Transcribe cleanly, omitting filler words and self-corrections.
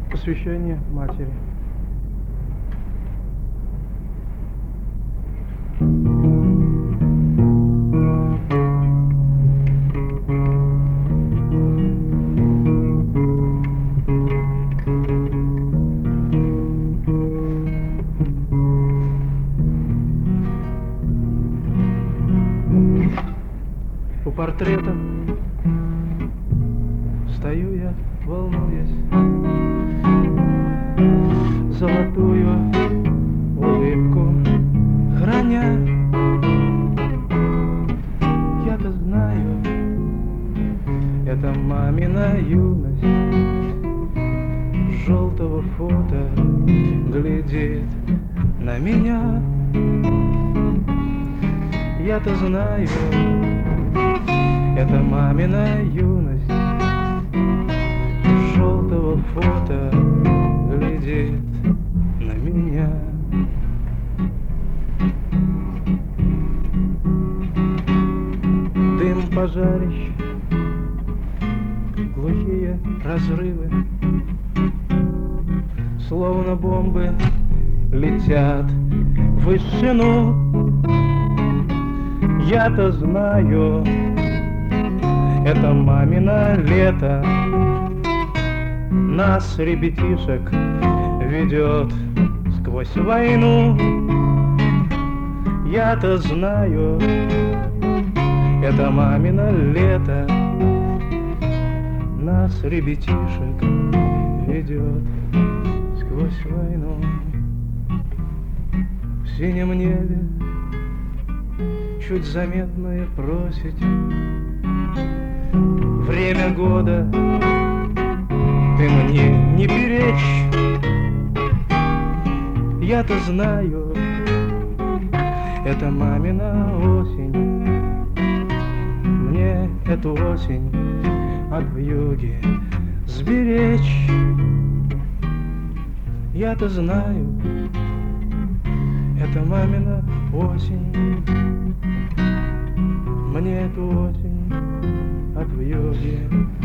Посвящение матери. У портрета стою я, волнуясь, золотую улыбку храня. Я-то знаю, это мамина юность. С желтого фото глядит на меня. Я-то знаю, это мамина юность. С желтого фото глядит на меня. Дым пожарищ, глухие разрывы, словно бомбы летят в вышину. Я-то знаю, это мамино лето. Нас, ребятишек, ведет сквозь войну. Я-то знаю, это мамино лето. Нас, ребятишек, ведет сквозь войну. В синем небе чуть заметное просить время года. Ты мне не перечь. Я-то знаю, это мамина осень. Мне эту осень от вьюги сберечь. Я-то знаю, это мамина осень. Мне эту осень от вьюги